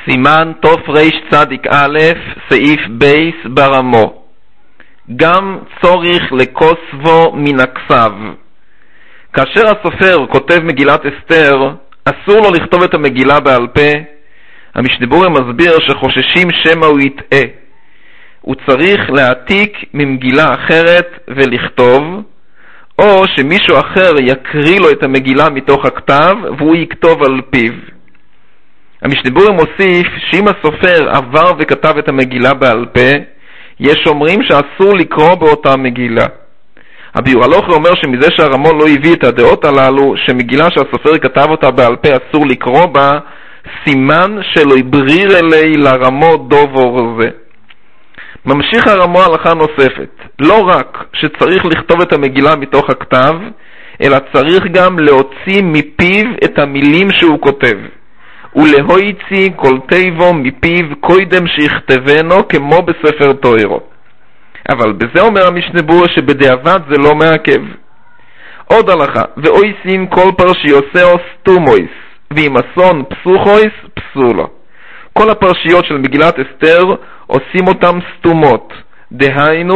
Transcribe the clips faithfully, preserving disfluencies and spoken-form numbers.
סימן תוף ריש צדיק א', סעיף בייס ברמו. גם צורך לקוסבו מן הכסב. כאשר הסופר כותב מגילת אסתר, אסור לו לכתוב את המגילה בעל פה. המשנה ברורה מסביר שחוששים שמא הוא יטעה. הוא צריך להעתיק ממגילה אחרת ולכתוב, או שמישהו אחר יקריא לו את המגילה מתוך הכתב והוא יכתוב על פיו. המשנה ברורה מוסיף שאם הסופר עבר וכתב את המגילה בעל פה, יש אומרים שאסור לקרוא באותה מגילה. הביאור הלכה אומר שמזה שהרמון לא הביא את הדעות הללו, שמגילה שהסופר כתב אותה בעל פה אסור לקרוא בה, סימן שלא יבריר אלי לרמו דובור זה. ממשיך הרמו הלכה נוספת, לא רק שצריך לכתוב את המגילה מתוך הכתב, אלא צריך גם להוציא מפיו את המילים שהוא כותב. ולהויצי כל תיבו מפיו קודם שיכתבנו כמו בספר תוירו. אבל בזה אומר המשנה ברורה שבדיעבד זה לא מעכב. עוד הלכה, ואויסין כל פרשיוסאו סתומויס, ואם אסון פסוחויס פסולו. כל הפרשיות של מגילת אסתר עושים אותם סתומות, דהיינו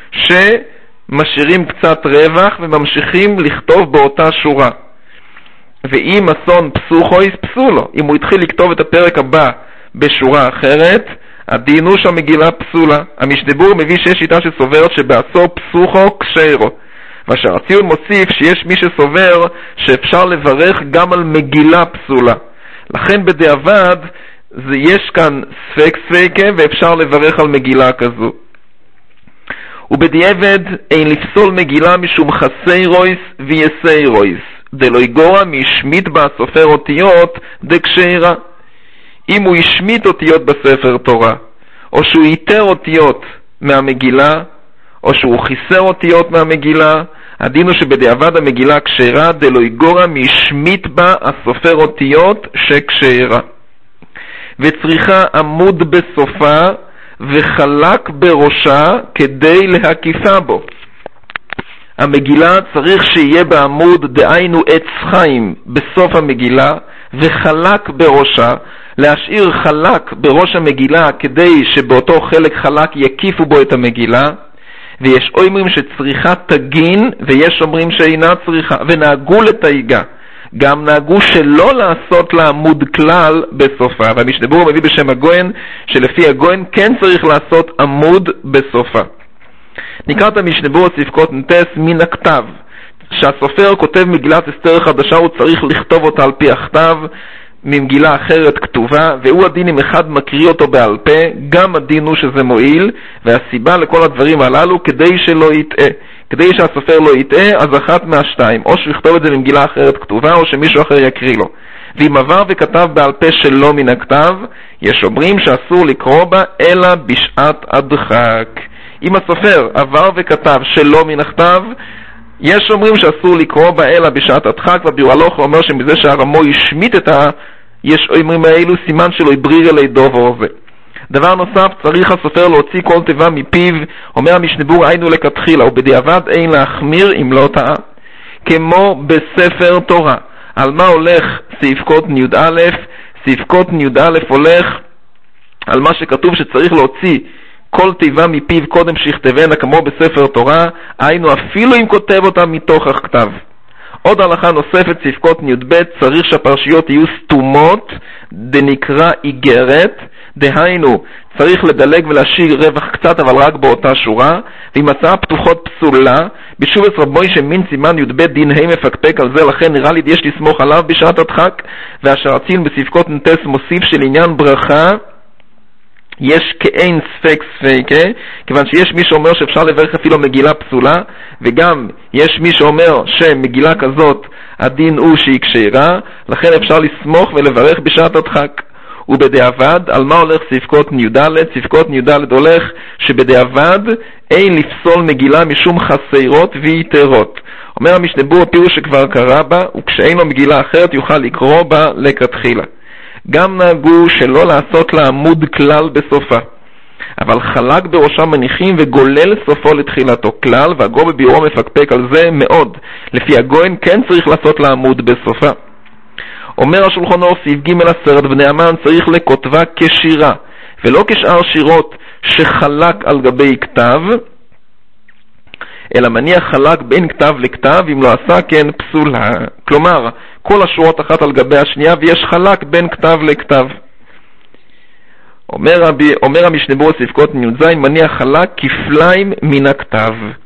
שמשאירים קצת רווח וממשיכים לכתוב באותה שורה. ואם אסון פסוחויס פסולו, אם הוא התחיל לכתוב את הפרק הבא בשורה אחרת, הדין הוא שהמגילה פסולה. המשנה ברורה מביא שיש שיטה שסוברת שבאסור פסוחו קשרו, ואשר הציון מוסיף שיש מי שסובר שאפשר לברך גם על מגילה פסולה. לכן בדיעבד זה יש כאן ספק ספקה ואפשר לברך על מגילה כזו. ובדיעבד אין לפסול מגילה משום חסי רויס ויסי רויס, דלא יגורע משמיט בה סופר אותיות דקשירה. אם הוא ישמיט אותיות בספר תורה, או שהוא ייתר אותיות מהמגילה, או שהוא חיסר אותיות מהמגילה, הדין הוא שבדיעבד המגילה קשירה, דלא יגורע משמיט בה הסופר אותיות שקשירה. וצריכה עמוד בסופה וחלק בראשה כדי להקיפה בו. המגילה צריך שיהיה בעמוד, דהיינו עץ חיים בסוף המגילה, וחלק בראשה, להשאיר חלק בראש המגילה כדי שבאותו חלק חלק יקיפו בו את המגילה. ויש אומרים שצריכה תגין ויש אומרים שאינה צריכה, ונהגו לתייגה. גם נהגו שלא לעשות לה עמוד כלל בסופה, והמשנה ברורה מביא בשם הגויין שלפי הגויין כן צריך לעשות עמוד בסופה. נקרא את המשנה ברורה ספקות נטס מן הכתב. שהסופר כותב מגילת אסתר חדשה הוא צריך לכתוב אותה על פי הכתב ממגילה אחרת כתובה, והוא הדין אם אחד מקריא אותו בעל פה, גם הדין הוא שזה מועיל, והסיבה לכל הדברים הללו כדי שלא יטעה. כדי שהסופר לא יטעה, אז אחת מהשתיים, או שהוא יכתוב את זה במגילה אחרת כתובה, או שמישהו אחר יקריא לו. ואם עבר וכתב בעל פה שלא מן הכתב, יש אומרים שאסור לקרוא בה אלא בשעת הדחק. אם הסופר עבר וכתב שלא מן הכתב, יש אומרים שאסור לקרוא בה אלא בשעת הדחק, והביאור הלכה אומר שמזה שהרמו ישמיט את ה... יש אומרים האלו סימן שלא יבריר אלי דובר זה. דבר נוסף, צריך הסופר להוציא כל תיבה מפיו, אומר המשנה ברורה היינו לכתחילה, ובדיעבד אין להחמיר אם לא טעה. כמו בספר תורה. על מה הולך סעיפקות ניוד א'? סעיפקות ניוד א' הולך על מה שכתוב שצריך להוציא כל תיבה מפיו קודם שיכתבנה כמו בספר תורה, היינו אפילו אם כותב אותה מתוך הכתב. עוד הלכה נוספת, ספקות ניוד ב', צריך שהפרשיות יהיו סתומות, דנקרא איגרת, דהיינו צריך לדלג ולהשאיר רווח קצת אבל רק באותה שורה, ואם מצאה פתוחות פסולה, בשובס רב מוישה מין סימן י"ב דין ה' מפקפק על זה, לכן נראה לי יש לסמוך עליו בשעת הדחק, ואשר הציון בספקות נטס מוסיף של עניין ברכה, יש כאין ספק ספקה, כיוון שיש מי שאומר שאפשר לברך אפילו מגילה פסולה, וגם יש מי שאומר שמגילה כזאת הדין הוא שהיא קשירה, לכן אפשר לסמוך ולברך בשעת הדחק. ובדיעבד, על מה הולך ספקות ניודלת? ספקות ניודלת הולך שבדיעבד אין לפסול מגילה משום חסרות ויתרות. אומר המשנה ברורה פירוש שכבר קרא בה, וכשאין לו מגילה אחרת יוכל לקרוא בה לכתחילה. גם נהגו שלא לעשות לה עמוד כלל בסופה, אבל חלק בראשה מניחים וגולל סופו לתחילתו כלל, והגו בביאורו מפקפק על זה מאוד. לפי הגויין כן צריך לעשות לה עמוד בסופה. אומר השולחן אור סעיף ג' עשרת בני המן צריך לכותבה כשירה, ולא כשאר שירות שחלק על גבי כתב, אלא מניח חלק בין כתב לכתב, אם לא עשה כן פסולה. כלומר, כל השורות אחת על גבי השנייה, ויש חלק בין כתב לכתב. אומר, אומר המשנה ברורה סעיף קטן י"ז, מניח חלק כפליים מן הכתב.